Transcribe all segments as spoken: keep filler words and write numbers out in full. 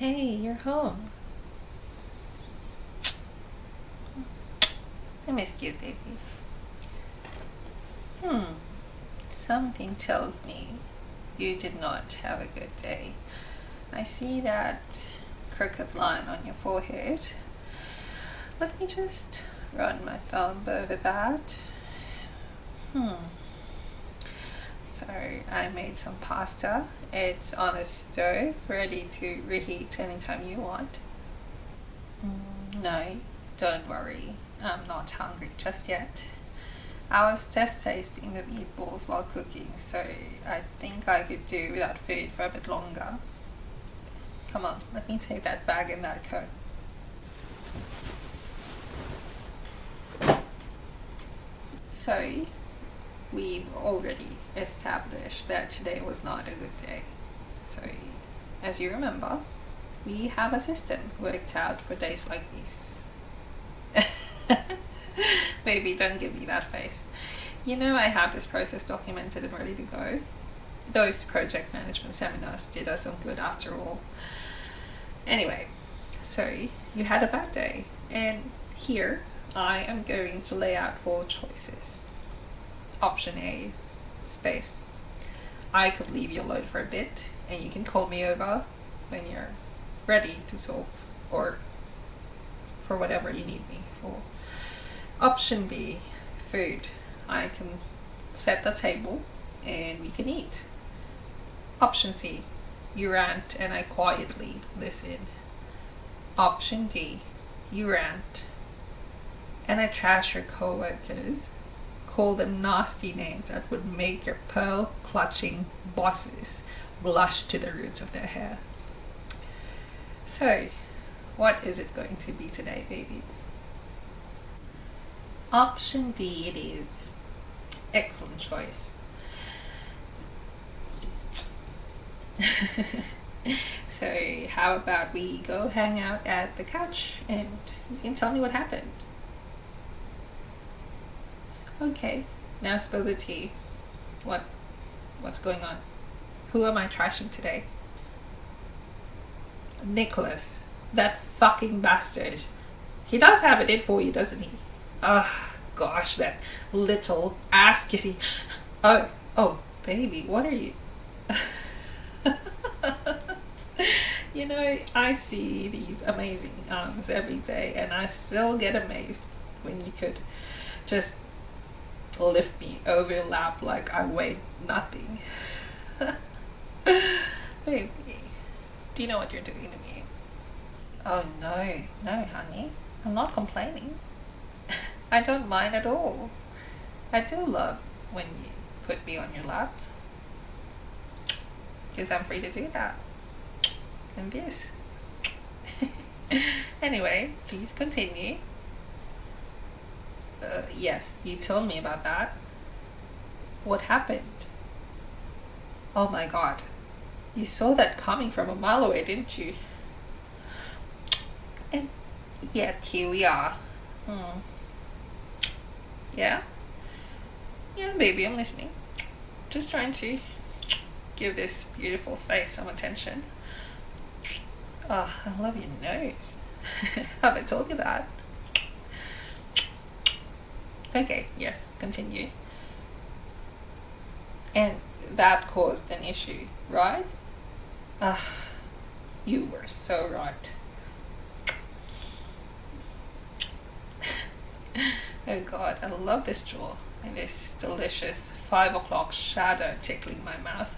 Hey, you're home. I missed you, baby. Hmm. Something tells me you did not have a good day. I see that crooked line on your forehead. Let me just run my thumb over that. Hmm. So I made some pasta. It's on the stove, ready to reheat anytime you want. Mm, no, don't worry. I'm not hungry just yet. I was test tasting the meatballs while cooking, so I think I could do without food for a bit longer. Come on, let me take that bag and that coat. So, we've already established that today was not a good day. So, as you remember, we have a system worked out for days like this. Baby, don't give me that face. You know I have this process documented and ready to go. Those project management seminars did us some good after all. Anyway, so you had a bad day, and here I am going to lay out four choices. Option A, space. I could leave you alone for a bit, and you can call me over when you're ready to talk, or for whatever you need me for. Option B, food. I can set the table and we can eat. Option C, you rant and I quietly listen. Option D, you rant and I trash your co-workers, call them nasty names that would make your pearl clutching bosses blush to the roots of their hair. So, what is it going to be today, baby? Option D it is. Excellent choice. So how about we go hang out at the couch and you can tell me what happened. Okay, now spill the tea. What what's going on? Who am I trashing today? Nicholas. That fucking bastard. He does have it in for you, doesn't he? Ugh, gosh, that little ass kissy. Oh, oh, baby, what are you? You know, I see these amazing arms every day, and I still get amazed when you could just lift me over your lap like I weigh nothing. Baby, do you know what you're doing to me? Oh no, no, honey, I'm not complaining. I don't mind at all. I do love when you put me on your lap. Because I'm free to do that. And yes. Anyway, please continue. Uh, yes, you told me about that. What happened? Oh my god. You saw that coming from a mile away, didn't you? And yet here we are. Hmm. Yeah? Yeah, baby, I'm listening. Just trying to give this beautiful face some attention. Oh, I love your nose. Have I told you that? Okay, yes, continue. And that caused an issue, right? Ah, you were so right. Oh god, I love this jaw and this delicious five o'clock shadow tickling my mouth.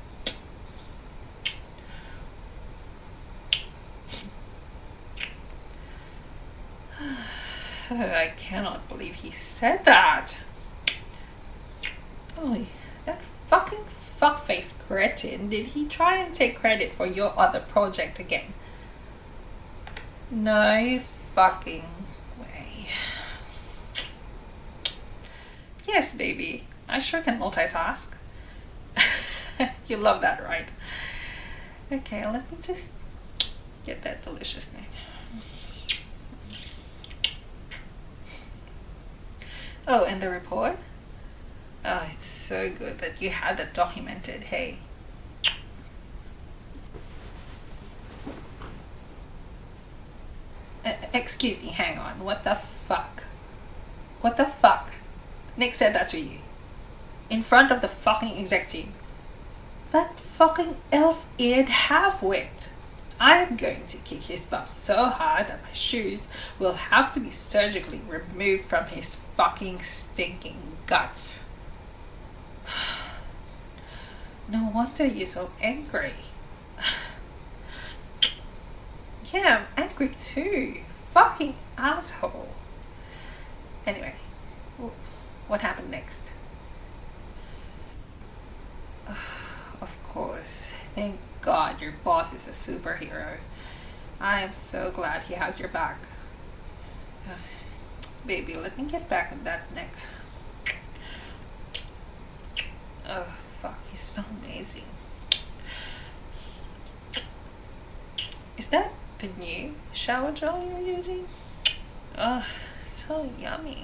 Oh, I cannot believe he said that. Oh, that fucking fuckface cretin. Did he try and take credit for your other project again? No fucking way. Yes, baby. I sure can multitask. You love that, right? Okay, let me just get that delicious neck. Oh, and the report? Oh, it's so good that you had that documented. Hey. Uh, excuse me, hang on. What the fuck? What the fuck? Nick said that to you. In front of the fucking exec team. That fucking elf-eared half-wit. I'm going to kick his butt so hard that my shoes will have to be surgically removed from his fucking stinking guts. No wonder you're so angry. Yeah, I'm angry too. Fucking asshole. Anyway, what happened next? Of course. Thank God your boss is a superhero. I am so glad he has your back. Uh, baby, let me get back on that neck. Oh, fuck, you smell amazing. Is that the new shower gel you're using? Oh, so yummy.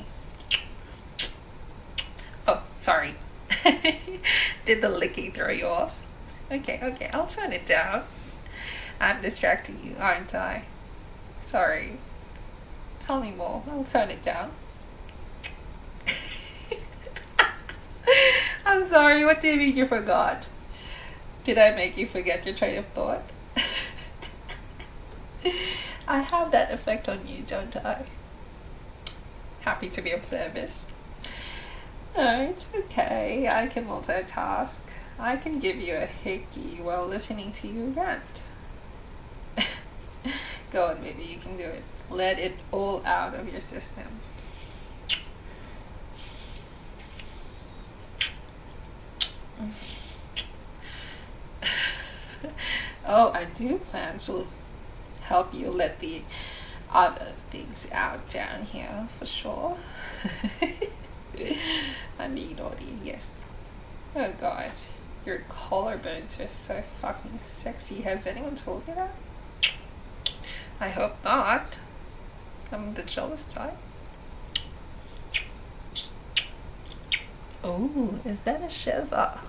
Oh, sorry. Did the licking throw you off? Okay, okay, I'll turn it down. I'm distracting you, aren't I? Sorry. Tell me more. I'll turn it down. I'm sorry, what do you mean you forgot? Did I make you forget your train of thought? I have that effect on you, don't I? Happy to be of service. No, it's okay. I can multitask. I can give you a hickey while listening to you rant. Go on, baby, you can do it. Let it all out of your system. Oh, I do plan to help you let the other things out down here, for sure. I'm being naughty, yes. Oh god, your collarbones are so fucking sexy. Has anyone told you that? I hope not. I'm the jealous type. Oh, is that a shiver?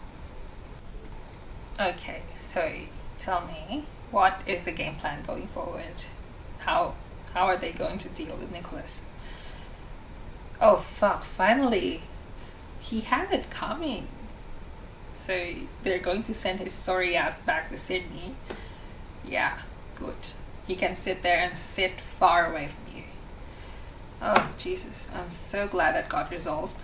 Okay, so tell me, what is the game plan going forward? How how are they going to deal with Nicholas? Oh fuck, finally. He had it coming. So they're going to send his sorry ass back to Sydney. Yeah, good. He can sit there and sit far away from you. Oh Jesus, I'm so glad that got resolved.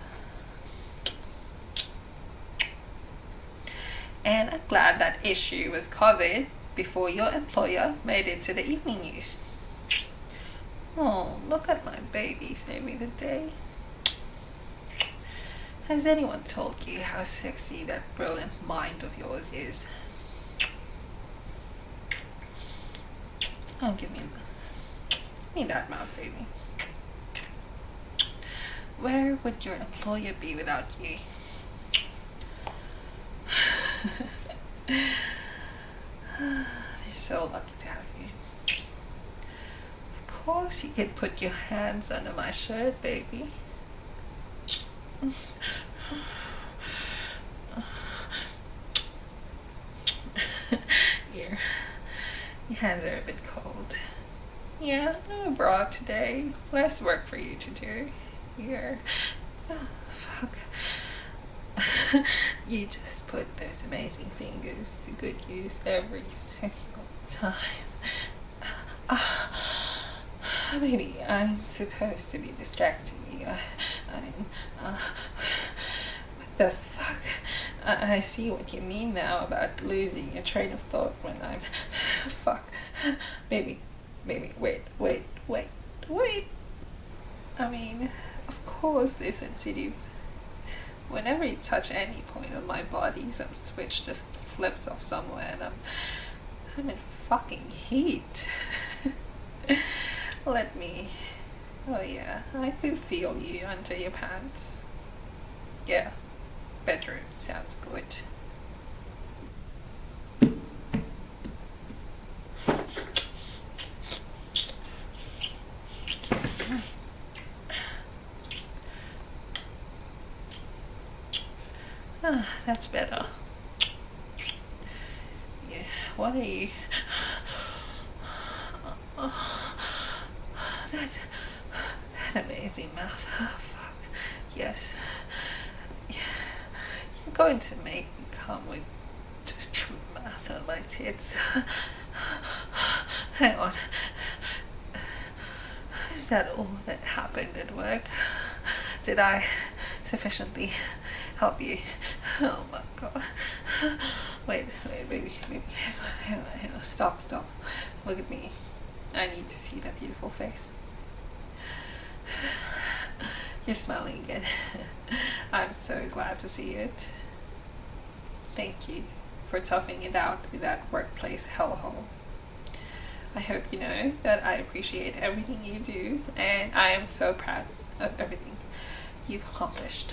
And I'm glad that issue was covered before your employer made it to the evening news. Oh, look at my baby saving the day. Has anyone told you how sexy that brilliant mind of yours is? Oh, give me, give me that mouth, baby. Where would your employer be without you? They're so lucky to have you. Of course you can put your hands under my shirt, baby. Your, your hands are a bit cold. Yeah, no bra today. Less work for you to do. Here. Oh, fuck. You just put those amazing fingers to good use every single time. Uh, maybe I'm supposed to be distracting you. I, I mean, uh, what the fuck? I, I see what you mean now about losing your train of thought when I'm... Fuck. Maybe, maybe, wait, wait, wait, wait. I mean, of course they're sensitive. Whenever you touch any point of my body, some switch just flips off somewhere and I'm, I'm in fucking heat. Let me, oh yeah, I could feel you under your pants. Yeah, bedroom sounds good. Ah, that's better. Yeah, what are you... That amazing mouth. Oh, fuck. Yes. You're going to make me come with just your mouth on my tits. Hang on. Is that all that happened at work? Did I sufficiently help you? Oh my god. Wait, wait, baby, baby. Hang on, hang on, hang on. Stop, stop. Look at me. I need to see that beautiful face. You're smiling again. I'm so glad to see it. Thank you for toughing it out in that workplace hellhole. I hope you know that I appreciate everything you do, and I am so proud of everything you've accomplished.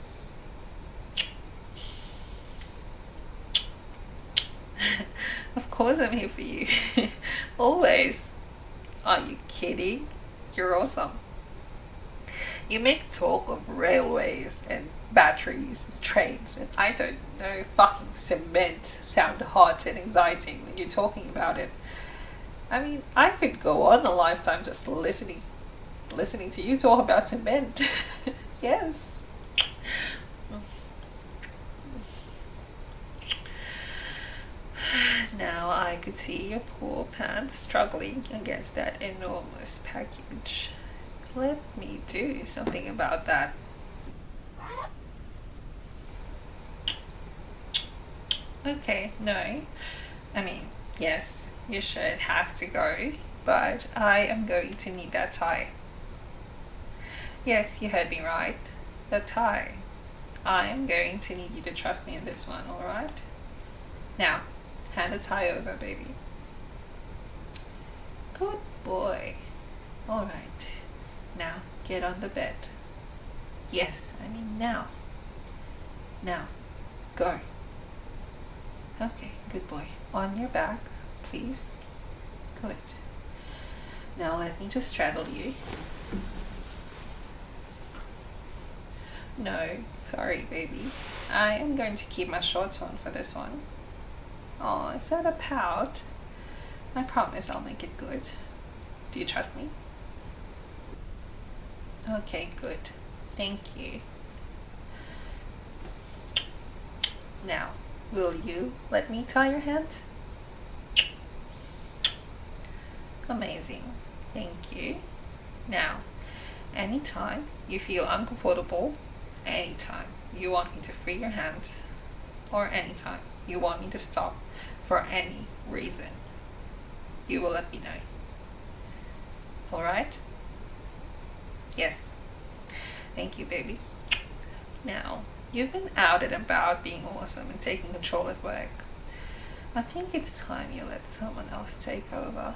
Of course I'm here for you. Always. Are you kidding? You're awesome. You make talk of railways and batteries and trains, and I don't know, fucking cement sound hot and exciting when you're talking about it. I mean, I could go on a lifetime just listening listening to you talk about cement. Yes. Now I could see your poor pants struggling against that enormous package. Let me do something about that. Okay, no. I mean, yes, your shirt has to go, but I am going to need that tie. Yes, you heard me right. The tie. I am going to need you to trust me in this one, alright? Now, hand the tie over, baby. Good boy. Alright. Now, get on the bed. Yes, I mean now. Now, go. Okay, good boy. On your back, please. Good. Now let me just straddle you. No, sorry, baby. I am going to keep my shorts on for this one. Oh, is that a pout? I promise I'll make it good. Do you trust me? Okay, good. Thank you. Now, will you let me tie your hands? Amazing. Thank you. Now, anytime you feel uncomfortable, anytime you want me to free your hands, or anytime you want me to stop for any reason, you will let me know. Alright? Yes. Thank you, baby. Now, you've been out and about being awesome and taking control at work. I think it's time you let someone else take over.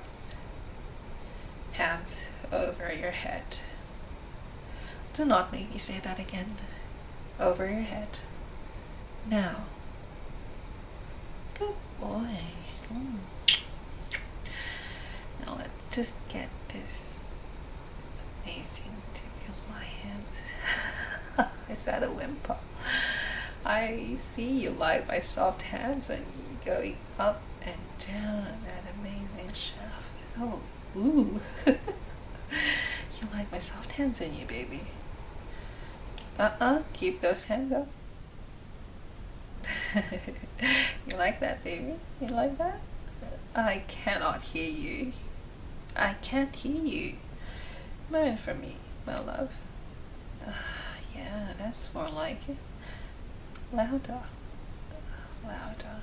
Hands over your head. Do not make me say that again. Over your head. Now. Good boy. Mm. Now let's just get this amazing tick in my hands. Is that a whimper? I see you like my soft hands on you going up and down on that amazing shaft. Oh, ooh. You like my soft hands on you, baby. Uh-uh, keep those hands up. You like that, baby? You like that? I cannot hear you. I can't hear you. Moan for me, my love. Uh, yeah, that's more like it. Louder. Louder.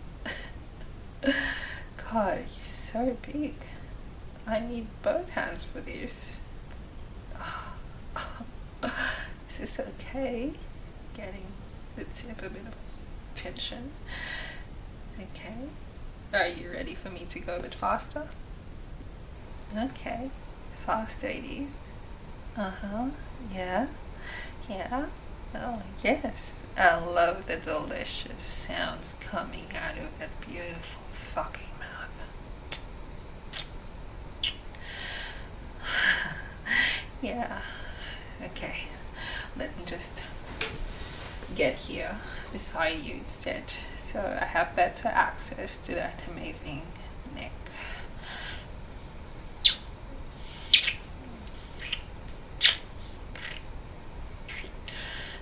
God, you're so big. I need both hands for this. Is this okay? Getting the tip a bit of tension. Okay. Are you ready for me to go a bit faster? Okay. Faster it is. Uh-huh. Yeah. Yeah. Oh, yes. I love the delicious sounds coming out of that beautiful fucking mouth. Yeah. Okay. Let me just get here beside you instead, so I have better access to that amazing neck.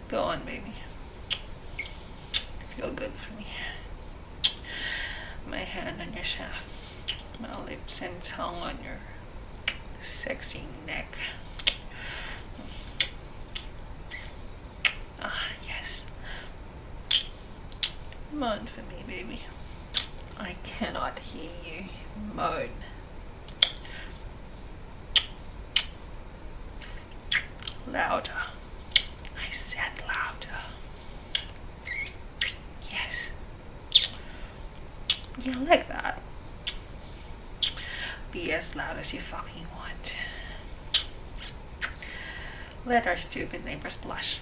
Go on, baby. Feel good for me. My hand on your shaft. My lips and tongue on your sexy neck. Ah, yes. Moan for me, baby. I cannot hear you moan. Louder. I said louder. Yes. Yeah, like that. Be as loud as you fucking want. Let our stupid neighbors blush.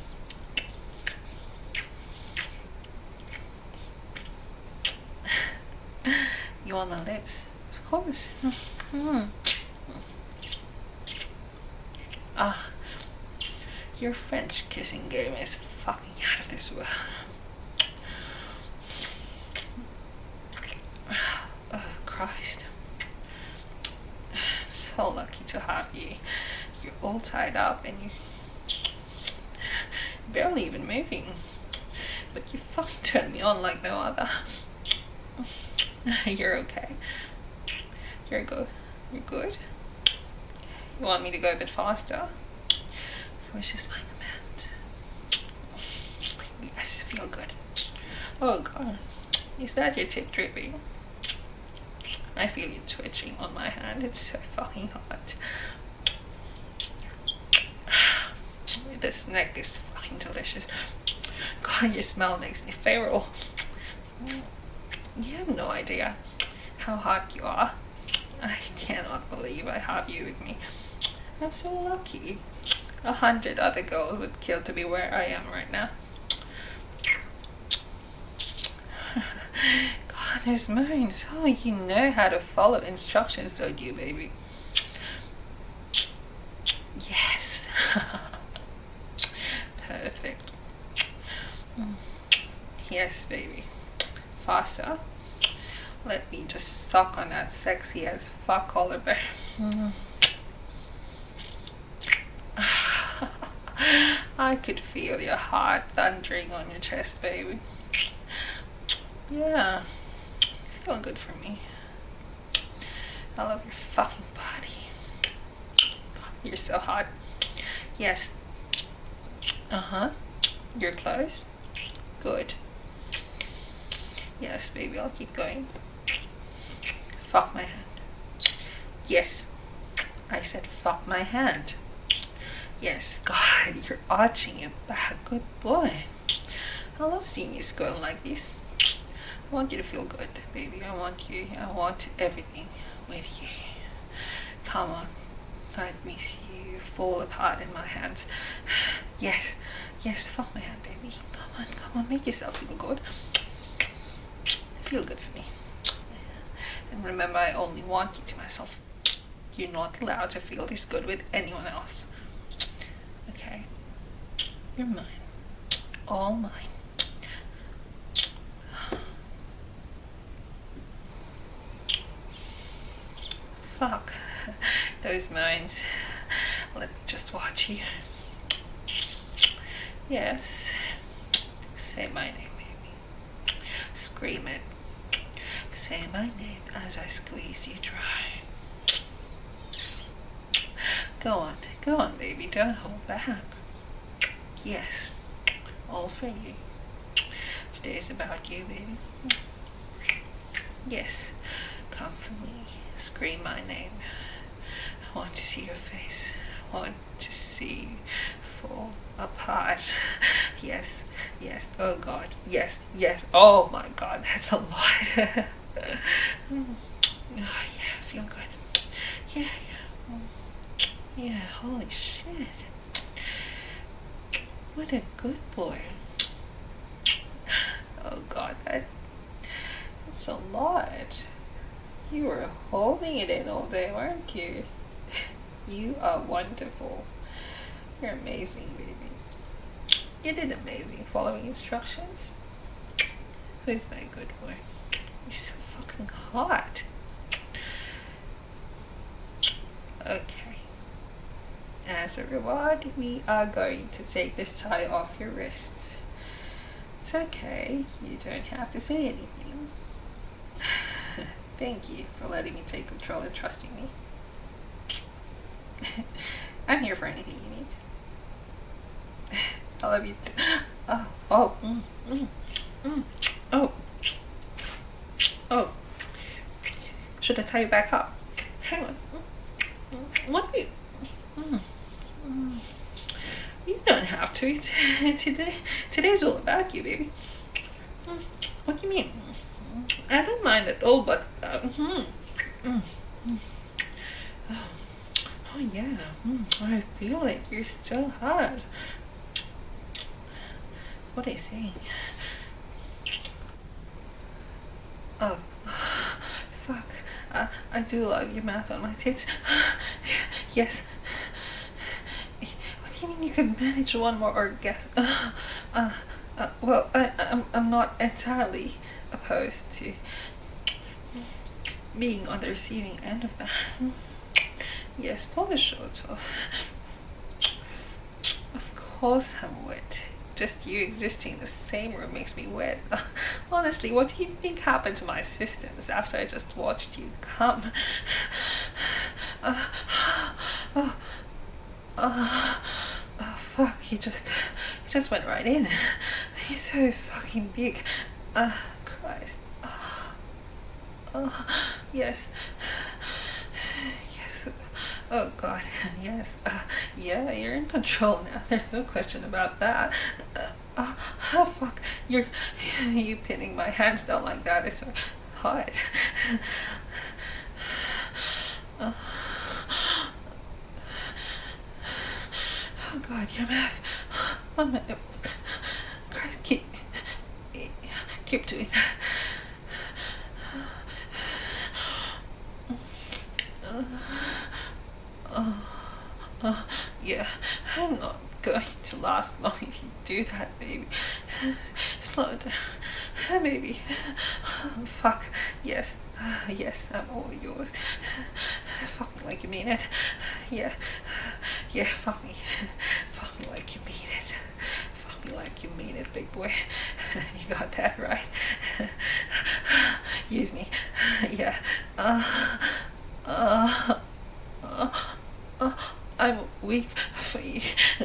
You want my lips? Of course. Mm. Ah, your French kissing game is fucking out of this world. Oh, Christ. So lucky to have you. You're all tied up and you barely even moving. But you fucking turn me on like no other. You're okay. You're good. You're good. You want me to go a bit faster? Which is my command. Yes, feel good. Oh God. Is that your tip dripping? I feel you twitching on my hand. It's so fucking hot. This neck is fucking delicious. God, your smell makes me feral. You have no idea how hot you are. I cannot believe I have you with me. I'm so lucky. A hundred other girls would kill to be where I am right now. God, there's moans. Oh, you know how to follow instructions, don't you, baby? Yes. Perfect. Yes, baby. Faster. Let me just suck on that sexy as fuck collarbone. Mm. I could feel your heart thundering on your chest, baby. Yeah. Feel good for me. I love your fucking body. God, you're so hot. Yes. Uh-huh. You're close. Good. Yes, baby, I'll keep going. Fuck my hand. Yes. I said fuck my hand. Yes. God, you're arching your back. Good boy. I love seeing you squirm like this. I want you to feel good, baby. I want you. I want everything with you. Come on. Let me see you fall apart in my hands. Yes. Yes, fuck my hand, baby. Come on, come on. Make yourself feel good. Feel good for me. And remember, I only want you to myself. You're not allowed to feel this good with anyone else. Okay? You're mine. All mine. Fuck. Those moans. Let me just watch you. Yes. Say my name, baby. Scream it. Say my name as I squeeze you dry. Go on, go on, baby. Don't hold back. Yes. All for you. Today's about you, baby. Yes. Come for me. Scream my name. I want to see your face. I want to see you fall apart. Yes, yes. Oh God. Yes, yes. Oh my God, that's a lot. Oh yeah, feel good. Yeah, yeah. Yeah, holy shit. What a good boy. Oh God, that, that's a lot. You were holding it in all day, weren't you? You are wonderful. You're amazing, baby. You did amazing following instructions. Who's my good boy? You're so fucking hot. Okay. As as a reward, we are going to take this tie off your wrists. It's okay, you don't have to say anything. Thank you for letting me take control and trusting me. I'm here for anything you need. I love you. T- oh, oh, mm, mm, mm, oh, oh. Should I tie you back up? Hang on. What do you? Mm, mm. You don't have to. Today, today's all about you, baby. Mm, what do you mean? I don't mind at all, but uh, mm, mm, mm. Oh, oh yeah. Mm, I feel like you're still hot. What are you saying? Oh, fuck. Uh, I do love your mouth on my tits. Yes. What do you mean you could manage one more orgasm? Uh, uh, uh, well, I, I'm, I'm not entirely opposed to being on the receiving end of that. Yes, pull the shorts off. Of course I'm wet. Just you existing in the same room makes me wet. Honestly, what do you think happened to my systems after I just watched you come? Uh, oh, oh, oh, fuck, he just, he just went right in. He's so fucking big. Uh, Christ. Oh, oh, yes. Yes. Oh God, yes. Uh, yeah, you're in control now. There's no question about that. Uh, oh, oh fuck, you're you pinning my hands down like that is so hard. Uh, oh God, your mouth on my nipples. Christ, keep keep doing that. Uh, Oh, oh, yeah, I'm not going to last long if you do that, baby. Slow down, baby. Oh, fuck, yes, uh, yes, I'm all yours. Fuck me like you mean it. Yeah, yeah, fuck me. Fuck me like you mean it. Fuck me like you mean it, big boy. You got that right. Use me. Yeah. Uh, uh, uh, uh, I'm weak for you.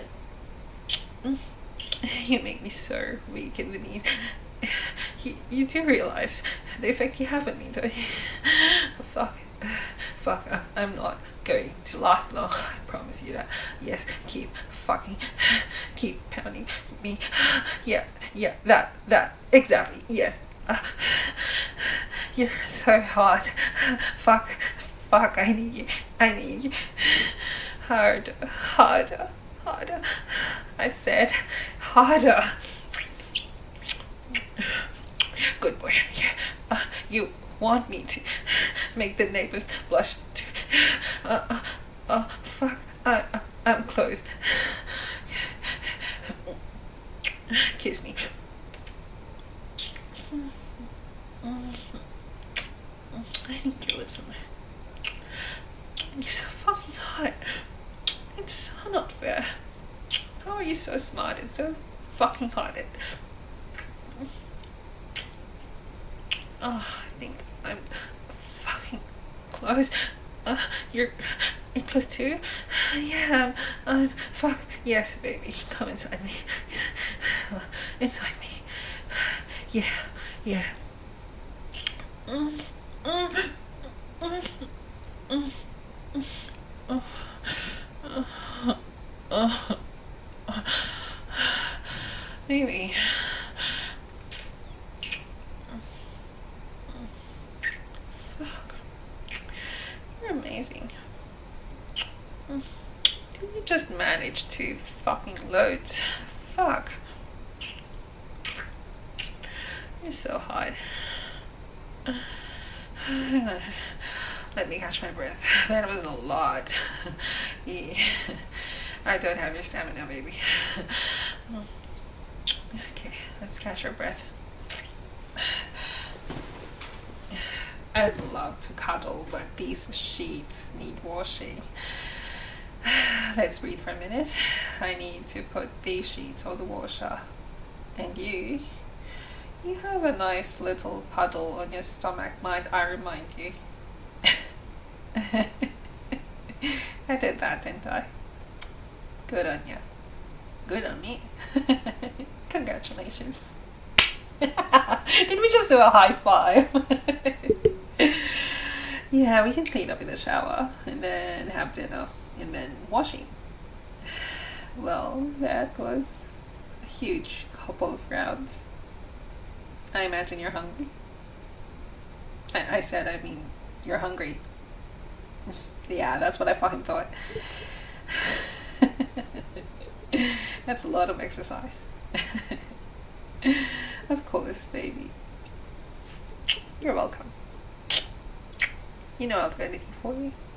You make me so weak in the knees. You, you do realize the effect you have on me, don't you? Fuck. Fuck, I'm, I'm not going to last long. I promise you that. Yes, keep fucking, keep pounding me. Yeah, yeah, that, that, exactly, yes. Uh, you're so hot. Fuck, fuck, I need you. I need you. Harder, harder, harder. I said harder. Good boy. Yeah. Uh, you want me to make the neighbors blush too. Uh, uh, uh, fuck. I, I, I'm closed. Kiss me. I need your lips on my... You're so fucking hot. It's so not fair. How are you so smart and so fucking hot? At... Oh, I think I'm fucking close. Uh, you're, you're close too? Yeah, I'm, I'm, fuck. Yes, baby, come inside me. Inside me. Yeah, yeah. Mm, mm, mm, mm, mm, oh, uh, uh, uh, maybe. Fuck. You're amazing. Mm. You just managed to fucking loads. Fuck. You're so hot. Let me catch my breath. That was a lot. Yeah. I don't have your stamina, baby. Okay, let's catch our breath. I'd love to cuddle, but these sheets need washing. let's breathe for a minute. I need to put these sheets on the washer. And you, you have a nice little puddle on your stomach, might I remind you. I did that, didn't I? Good on you. Good on me. Congratulations. Did we just do a high five? Yeah, we can clean up in the shower and then have dinner and then washing. Well, that was a huge couple of rounds. I imagine you're hungry. I, I said, I mean, you're hungry. Yeah, that's what I fucking thought. That's a lot of exercise. Of course, baby. You're welcome. You know I'll do anything for you.